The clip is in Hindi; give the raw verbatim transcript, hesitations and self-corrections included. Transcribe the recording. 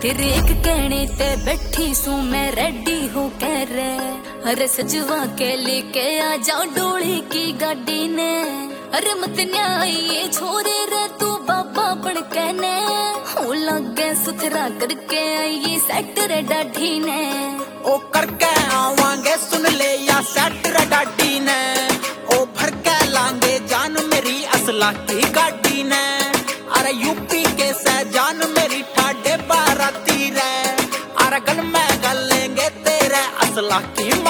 तेरे एक कहने ते बैठी सू मैं रेडी हो कह रे। अरे सजवा के लेके आ जाओ डोली की गाड़ी ने। अरे मत न्याय छोरे रे तू बाबा बन के ने। हो लगे सुथरा करके आई सेट रे डाढ़ी ने। ओ करके आवांगे सुन ले या सेट रे डाढ़ी ने। ओ भर के लांगे जान मेरी असला की गाड़ी ने। अरे यूपी के से जान मेरी ठाडे बाराती रे। अरे गल में गल लेंगे तेरे असला की